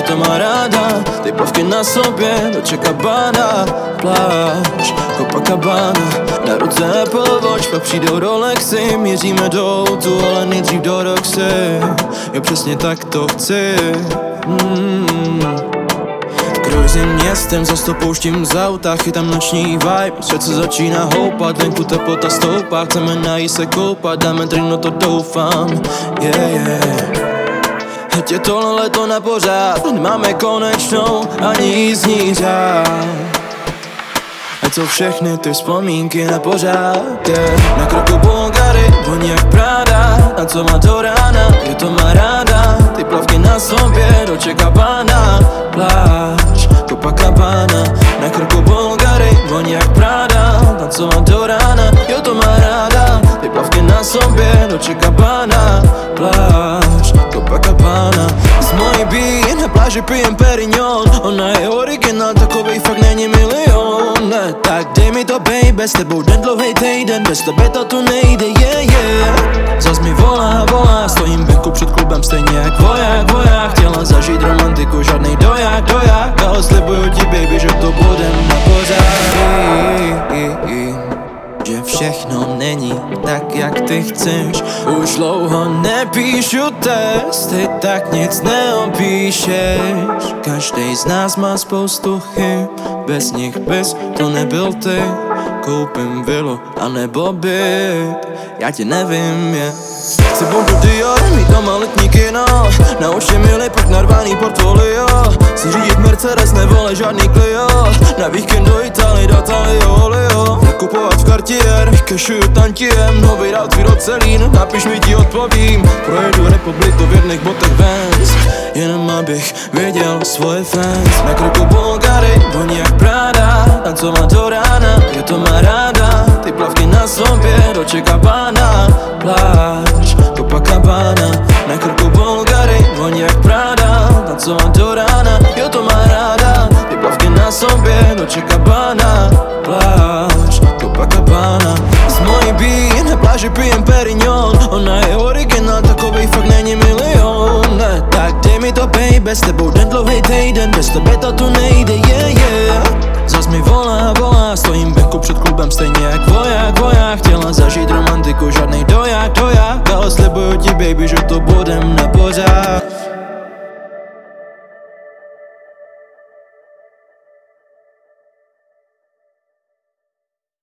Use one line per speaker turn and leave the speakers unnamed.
to má ráda. Ty plavky na sobě, dočeká bána. Pláž, Copacabana, na ruce Apple Watch, pak přijdou Rolexy. Měříme do autu, ale nejdřív do Roxy. Jo, přesně tak to chci. Cruising městem, zas to pouštím z auta, chytám noční vibe, srdce začíná houpat, venku teplota stoupá, chceme najít se koupat, dáme drink, no to doufám, Ať je tohle leto na pořád, nemáme konečnou ani jízdní řád. Ať jsou všechny ty vzpomínky na pořád, Na kroku Bulgary, voní jak Prada. A co má do rána, je to má ráda. Ty plavky na sobě, dočeká pána. Pláž, Copacabana, na kroku Bulgary, voní jak Prada. A co má do rána, jo to má ráda. Ty plavky na sobě, dočeká pána. Pláž, Copacabana. Z mojí bí, na pláži pijem Perignon. Ona je originál, takovej fakt není milion. Ne, tak dej mi to baby, s tebou den dlouhej týden, bez tebe to tu nejde, Zas mi volá, stojím venku před klubem stejně jak voják. Chtěla zažít romantiku, žádnej doják, ale slibuju ti baby, že to budem na pořád. Že všechno není tak, jak ty chceš. Už dlouho nepíšu testy, tak nic neopíšeš. Každej z nás má spoustu chyb, bez nich bys to nebyl ty. Koupím vilu a nebo byt, já ti nevím, Chci budu Dior, mít doma letní kino, na uši mili, pak narvaný portfolio. Chci řídit Mercedes, nevole žádný Clio, na víkend do Itálie, do Olio. Nakupovat v Cartier, cashuju tantiem, nový outfit od Celine, napiš mi, ti odpovím. Projedu republiku v jedných botech Vans, jenom abych věděl svoje fans. Na kroku Bulgary, voní jak Prada. A co má do rána, je to má ráda. Ty plavky na sobě, dočeká pána. Pláž, Copacabana, na krku Bulgary, voní jak Prada. A co má do rána, jo to má ráda. Ty plavky na sobě, dočeká pána. Pláž, Copacabana. Z mojí bí, na pláži pijem Perignon. Ona je originál, takovej fakt není milion. Ne, tak dej mi to baby, s tebou den dlouhej týden, bez tebe to tu nejde, Zas mi volá, stojím venku před klubem stejně jak voják. Chtěla zažít romantiku, žádnej doják, ale slibuju ti baby, že to budem na pořád.